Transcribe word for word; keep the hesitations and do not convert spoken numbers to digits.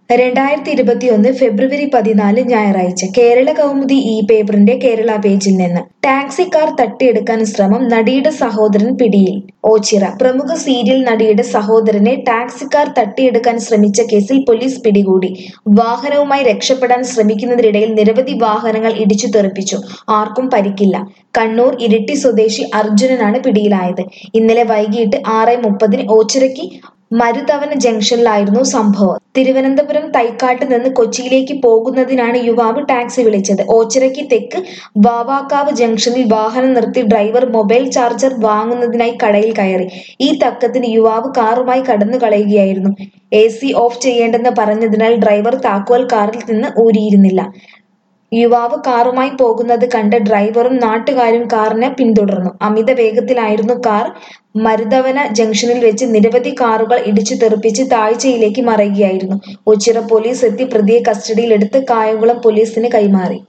രണ്ടായിരത്തി ഇരുപത്തിയൊന്ന് ഫെബ്രുവരി പതിനാല് ഞായറാഴ്ച കേരള കൗമുദി ഈ പേപ്പറിന്റെ കേരള പേജിൽ നിന്ന് ടാക്സിക്കാർ തട്ടിയെടുക്കാൻ ശ്രമം നടിയുടെ സഹോദരൻ പിടിയിൽ. ഓച്ചിറ പ്രമുഖ സീരിയൽ നടിയുടെ സഹോദരനെ ടാക്സിക്കാർ തട്ടിയെടുക്കാൻ ശ്രമിച്ച കേസിൽ പോലീസ് പിടികൂടി. വാഹനവുമായി രക്ഷപ്പെടാൻ ശ്രമിക്കുന്നതിനിടയിൽ നിരവധി വാഹനങ്ങൾ ഇടിച്ചു തെറിപ്പിച്ചു. ആർക്കും പരിക്കില്ല. കണ്ണൂർ ഇരിട്ടി സ്വദേശി അർജുനനാണ് പിടിയിലായത്. ഇന്നലെ വൈകിട്ട് ആറ് മുപ്പതിന് ഓച്ചിറയ്ക്ക് മരുതവന ജംഗ്ഷനിലായിരുന്നു സംഭവം. തിരുവനന്തപുരം തൈക്കാട്ട് നിന്ന് കൊച്ചിയിലേക്ക് പോകുന്നതിനാണ് യുവാവ് ടാക്സി വിളിച്ചത്. ഓച്ചിറയ്ക്ക് തെക്ക് വാവാക്കാവ് ജംഗ്ഷനിൽ വാഹനം നിർത്തി ഡ്രൈവർ മൊബൈൽ ചാർജർ വാങ്ങുന്നതിനായി കടയിൽ കയറി. ഈ തക്കത്തിന് യുവാവ് കാറുമായി കടന്നു കളയുകയായിരുന്നു. എ സി ഓഫ് ചെയ്യേണ്ടെന്ന് പറഞ്ഞതിനാൽ ഡ്രൈവർ താക്കോൽ കാറിൽ നിന്ന് ഊരിയിരുന്നില്ല. യുവാവ് കാറുമായി പോകുന്നത് കണ്ട് ഡ്രൈവറും നാട്ടുകാരും കാറിനെ പിന്തുടർന്നു. അമിത വേഗത്തിലായിരുന്നു കാർ. മരുതവന ജംഗ്ഷനിൽ വെച്ച് നിരവധി കാറുകൾ ഇടിച്ചു തെറിപ്പിച്ച് താഴ്ചയിലേക്ക് മറയുകയായിരുന്നു. ഓച്ചിറ പോലീസ് എത്തി പ്രതിയെ കസ്റ്റഡിയിലെടുത്ത് കായംകുളം പോലീസിന് കൈമാറി.